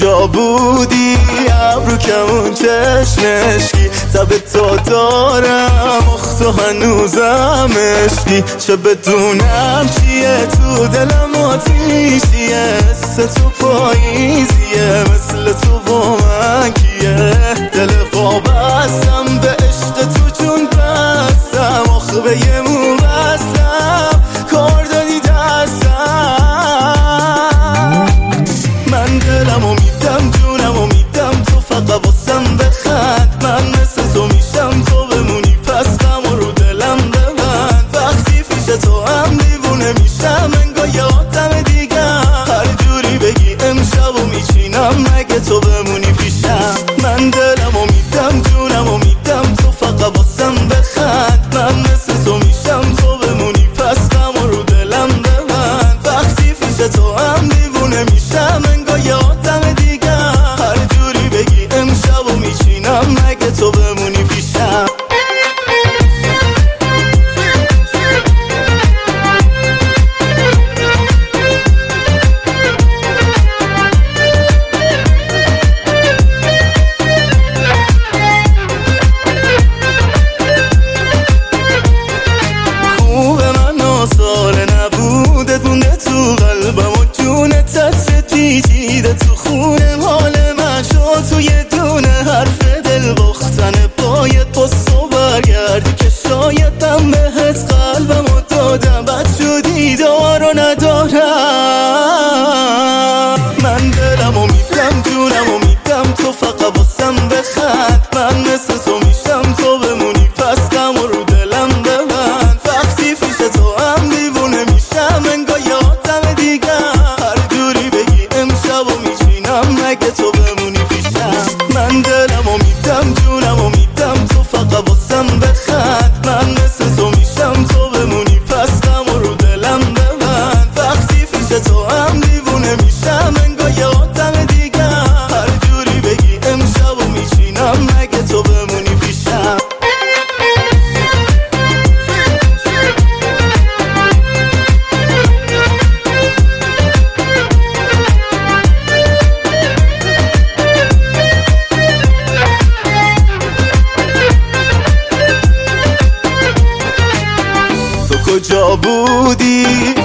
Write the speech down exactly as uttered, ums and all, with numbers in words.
کجا بودی؟ ابرو کمون چشمشکی تب تا دارم اختو هنوزم عشقی، چه بدونم چیه تو دلم آتیشیه، حس تو پاییزیه مثل تو با من کیه، دل وابستم به عشق تو چون بستم آخه به یه مو بستم کار دادی دستم، من دلم و میدم جونم و میدم تو فقط واسم بخند، من مثل تو میشم تو بمونی پس غم رو دلم ببند، وقتی پیش تو هم دیوونه میشم انگار یه آدم دیگم، هر جوری بگی امشب و میچینم مگه تو بمونی پیشم، من دلم و میدم جونم و میدم تو فقط واسم بخند، من مثل تو میشم تو بمونی پس غم رو دلم ببند، وقتی پیش تو هم دیوونه میشم انگار یه آدم دیگم، هر جوری بگی امشب و میچینم مگه تو بمونی پیشم. ساله نبوده دونه تو قلبم و جونه تست پیچیده تو خونه، حال من شد تو یه دونه حرف دل باختن باید پس و برگردی که شایدم بهت قلبم و دادم بد شدی دارو ندارم، من دلم و میدم جونم و میدم تو فقط واسم بخند، من مثل تو میشم تو بمونی پس غم رو دلم ببند، وقتی پیش تو هم دیوونه میشم انگار یه آدم دیگم، هر جوری بگی امشب و میچینم مگه تو بمونی پیشم، من دلم و میدم جونم و میدم تو فقط واسم بخند، من مثل تو میشم تو بمونی پس غم رو دلم ببند، وقتی پیش تو هم دیوونه میشم انگار یه آدم دیگم، هر جوری بگی امشب و میچینم مگه تو بمونی پیشم. کجا بودی؟